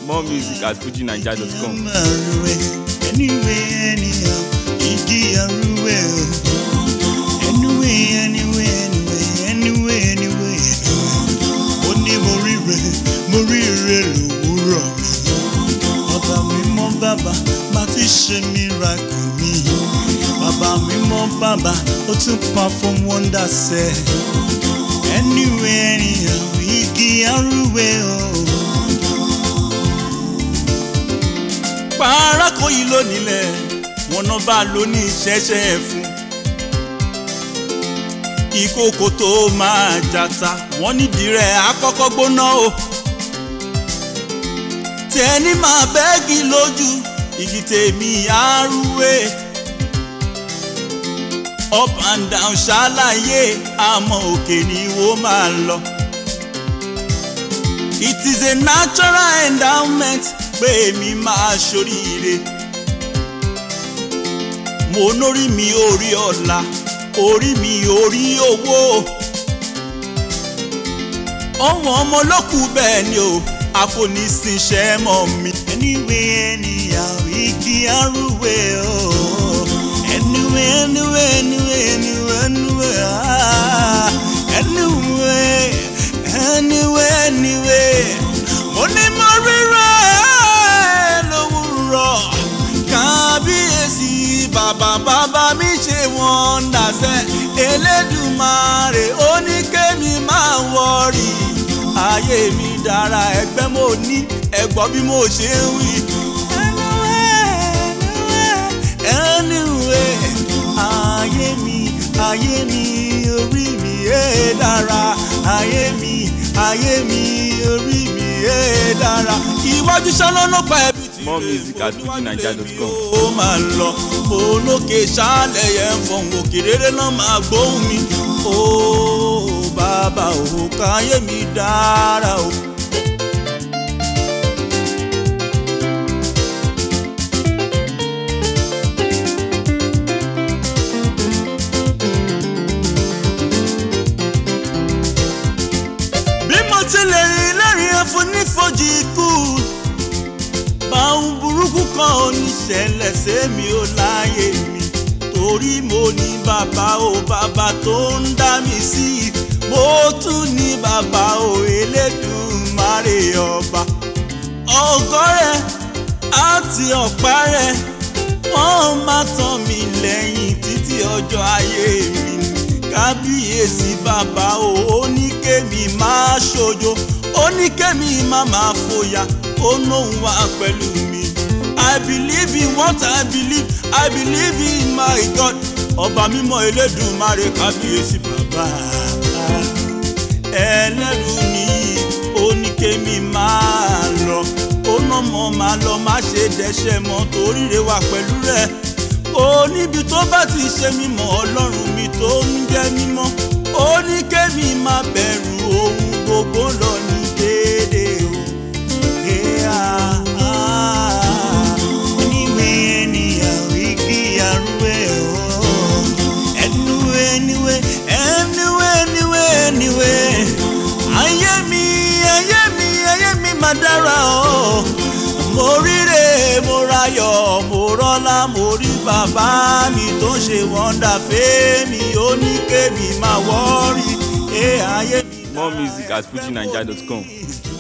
More music at fujinaija.com. Anyway, anyhow, igi aruwe o. Anyway, ó ní mo ríre lówùúrọ̀ mi. Bàbá mi mọ́ bàbá, má ti ṣe miracle mi. Bàbá mi mọ́ bàbá, ó tún perform wonder sẹ́. Anyway, anyhow, igi aruwe o. Pàrákò yìí ló nílẹ̀, wọn náà bá lò ní ìṣẹ́ṣẹ́ fún. Ìkòkò tó máa jata, wọ́n nídìí rẹ̀ àkọ́kọ́ gbóná o. Tẹ́ni máa bẹ́ẹ̀gì lójú, igi tèmi àrúwé. Up and down ṣàlàyé, àmọ́ òkè ni wọ́n máa lọ. It is a natural endowment pé mi máa ṣoríire. Mo nórí mi orí ọ̀la, orí mi orí owó. Ọ̀wọ́n ọmọ ló kù bẹ́ẹ̀ ni o, a kò ní sinṣẹ́ mọ́ mi. Anyway, anyhow, igi arúwé o. Anyway, mo ní mo ríra lówùúrọ̀. Kábíyèsí bàbá mi ṣe wọ́n dàsẹ́. Elédùmarè ó ní kémi máa wọ̀rì. Ayé mi dára ẹgbẹ́ mo ní ẹ̀gbọ́n bí mo ṣe ń wí. Anyway, ayé mi orí mi dára. Ayé mi orí mi dára. Iwájú ṣálọ́nà pa ẹbí tí More music at fujinaija.com. ó máa lọ. Olókè ṣálẹ̀ yẹn fọ̀hún òkè rere náà máa gbóhùn mi. Ó bàbá o, káyé mi dára o. Bí mo ti lè rìn lẹ́rìn ẹ̀fọ́ nífojì ikú, báwọn burúkú kan ò ní ṣẹlẹ̀ sẹ́mi ò láyé mi. Torí mo ní bàbá o, bàbá tó ń dá mi sí. Mo tún ní bàbá o, Elédùmarè ọba. Ògo rẹ̀ àti ọ̀pá rẹ̀ wọ́n máa tàn mí lẹ́yìn títí ọjọ́ ayé mi. Kábíyèsí bàbá o, ó ní kémi máa ṣojo, ó ní kémi máa fòyà, ó lóun wà pẹ̀lú mi. I believe in what I believe in my God. Ọba mímọ́ Elédùmarè, kábíyèsí bàbá. Ẹlẹ́rù ni ó ní kémi máa lọ, ó náà mọ̀ máa lọ, má ṣe dẹ́ṣẹ̀ mọ́ torí rẹ̀ wà pẹ̀lú rẹ̀. Ó níbi tó bá ti ṣe mímọ́ Ọlọ́run mi tó ń jẹ́ mímọ́. Ó ní kémi máa bẹ̀rù ohun gbogbo lọ ní déédéé o. Ayé mi máa dára o. Mo ríre, mo rayọ̀, mo rọ́lá, mo rí bàbá mi tó ń ṣe wọ́ndà fẹ́mi. Ó ní kémi máa wọ́rì. Ayé mi. More music at fujinaija.com.